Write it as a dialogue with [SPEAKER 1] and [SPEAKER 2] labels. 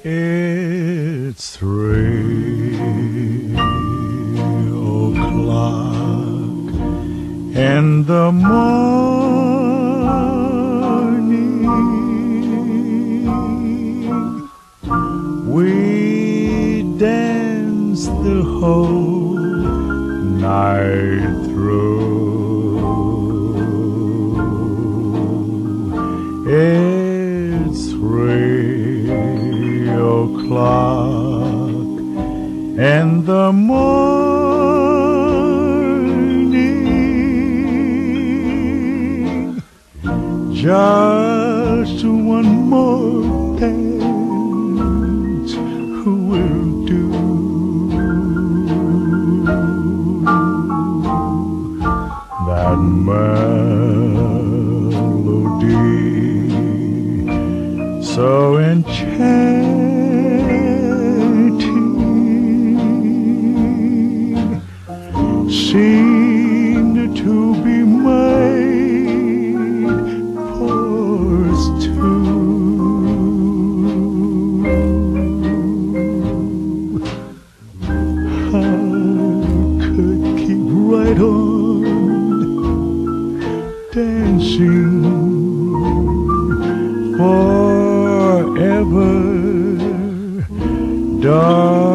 [SPEAKER 1] It's 3 o'clock in the morning. We dance the whole night through. It's 3 o'clock in the morning. Just one more dance will do. That melody so enchanting seemed to be made for us two. I could keep right on dancing forever, darling.